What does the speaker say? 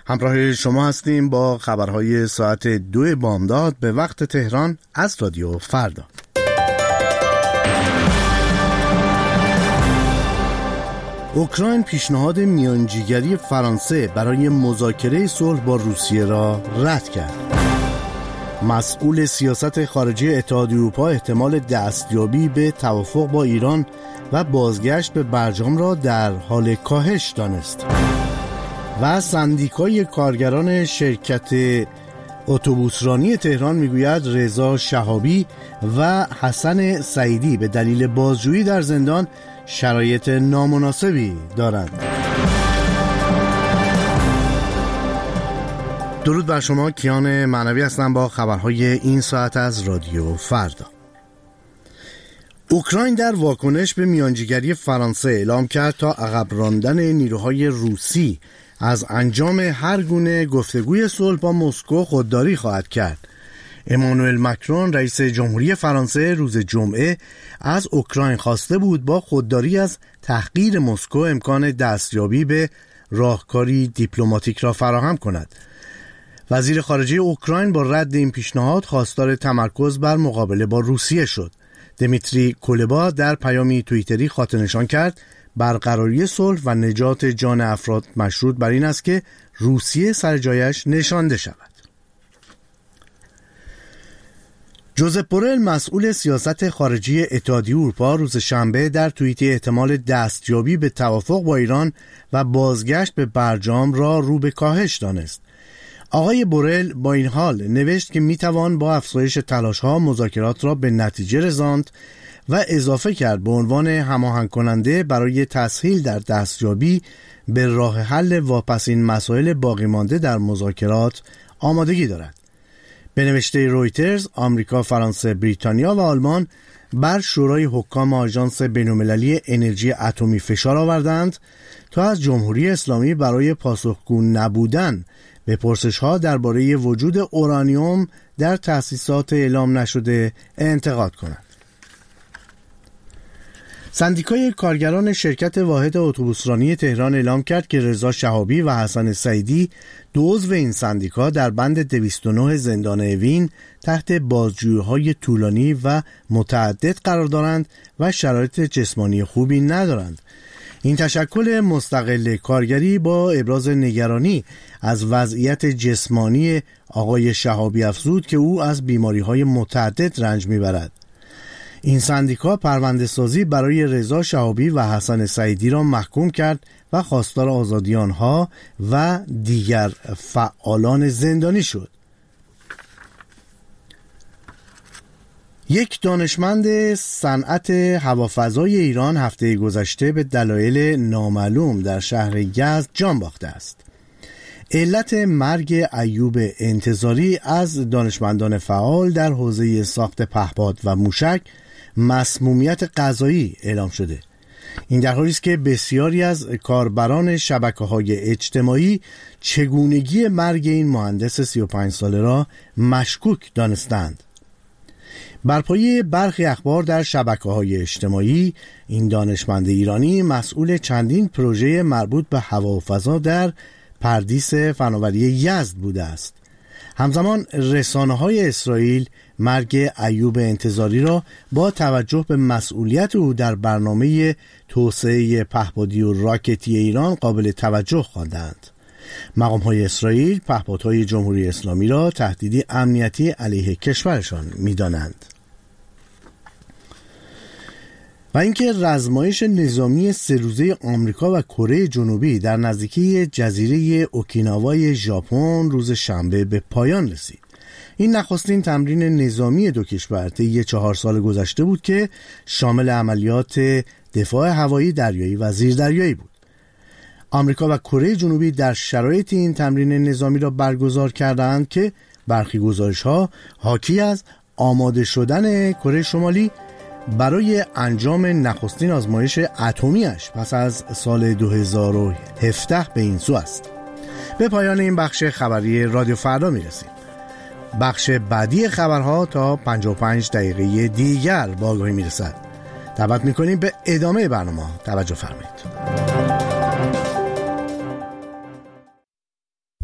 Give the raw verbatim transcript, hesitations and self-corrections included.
همراه شما هستیم با خبرهای ساعت دو بامداد به وقت تهران از رادیو فردا. اوکراین پیشنهاد میانجیگری فرانسه برای مذاکره صلح با روسیه را رد کرد. مسئول سیاست خارجی اتحادیه اروپا احتمال دستیابی به توافق با ایران و بازگشت به برجام را در حال کاهش دانست. و سندیکای کارگران شرکت اتوبوسرانی تهران میگوید رضا شهابی و حسن سعیدی به دلیل بازجویی در زندان شرایط نامناسبی دارند. درود بر شما، کیان معنوی هستم با خبرهای این ساعت از رادیو فردا. اوکراین در واکنش به میانجیگری فرانسه اعلام کرد تا عقب راندن نیروهای روسی از انجام هر گونه گفتگوی صلح با مسکو خودداری خواهد کرد. امانوئل مکرون رئیس جمهوری فرانسه روز جمعه از اوکراین خواسته بود با خودداری از تحقیر مسکو امکان دستیابی به راهکاری دیپلماتیک را فراهم کند. وزیر خارجه اوکراین با رد این پیشنهاد خواستار تمرکز بر مقابله با روسیه شد. دمیتری کولبا در پیامی توییتری خاطر نشان کرد برقراری صلح و نجات جان افراد مشروط بر این است که روسیه سر جایش نشانده شود. جوزپ بورل مسئول سیاست خارجی اتحادیه اروپا روز شنبه در توییتی احتمال دستیابی به توافق با ایران و بازگشت به برجام را رو به کاهش دانست. آقای بورل با این حال نوشت که میتوان با افزایش تلاش‌ها مذاکرات را به نتیجه رساند و اضافه کرد به عنوان هماهنگ کننده برای تسهیل در دستیابی به راه حل واپسین مسائل باقی مانده در مذاکرات آمادگی دارد. به نوشته رویترز، آمریکا، فرانسه، بریتانیا و آلمان بر شورای حکام آژانس بین‌المللی انرژی اتمی فشار آوردند تا از جمهوری اسلامی برای پاسخگو نبودن به پرسش‌ها درباره وجود اورانیوم در تأسیسات اعلام نشده انتقاد کنند. سندیکای کارگران شرکت واحد اتوبوسرانی تهران اعلام کرد که رضا شهابی و حسن سعیدی دو عضو این سندیکا در بند دویست و نه زندان اوین تحت بازجویی‌های طولانی و متعدد قرار دارند و شرایط جسمانی خوبی ندارند. این تشکل مستقل کارگری با ابراز نگرانی از وضعیت جسمانی آقای شهابی افزود که او از بیماری‌های متعدد رنج می‌برد. این سندیکا پرونده سازی برای رضا شهابی و حسن سعیدی را محکوم کرد و خواستار آزادی آنها و دیگر فعالان زندانی شد. یک دانشمند صنعت هوافضای ایران هفته گذشته به دلایل نامعلوم در شهر یزد جان باخته است. علت مرگ ایوب انتظاری از دانشمندان فعال در حوزه ساخت پهپاد و موشک مسمومیت غذایی اعلام شده. این در حالی است که بسیاری از کاربران شبکه‌های اجتماعی چگونگی مرگ این مهندس سی و پنج ساله را مشکوک دانستند. بر پایه برخی اخبار در شبکه‌های اجتماعی، این دانشمند ایرانی مسئول چندین پروژه مربوط به هوا و فضا در پردیس فناوری یزد بوده است. همزمان رسانه‌های اسرائیل مرگ ایوب انتظاری را با توجه به مسئولیت او در برنامه توسعه پهپادی و راکتی ایران قابل توجه خواندند. مقام‌های اسرائیل پهپادهای جمهوری اسلامی را تهدیدی امنیتی علیه کشورشان می‌دانند. و اینکه رزمایش نظامی سه روزه آمریکا و کره جنوبی در نزدیکی جزیره اوکیناوای ژاپن روز شنبه به پایان رسید. این نخستین تمرین نظامی دو کشور طی چهار سال گذشته بود که شامل عملیات دفاع هوایی، دریایی و زیردریایی بود. آمریکا و کره جنوبی در شرایط این تمرین نظامی را برگزار کردند که برخی گزارش‌ها حاکی از آماده شدن کره شمالی برای انجام نخستین آزمایش اتمی‌اش پس از سال دو هزار و هفده به این سو است. به پایان این بخش خبری رادیو فردا می‌رسیم. بخش بعدی خبرها تا پنجاه و پنج دقیقه دیگر با آگاهی می‌رسد. دعوت می‌کنیم به ادامه برنامه توجه فرمایید.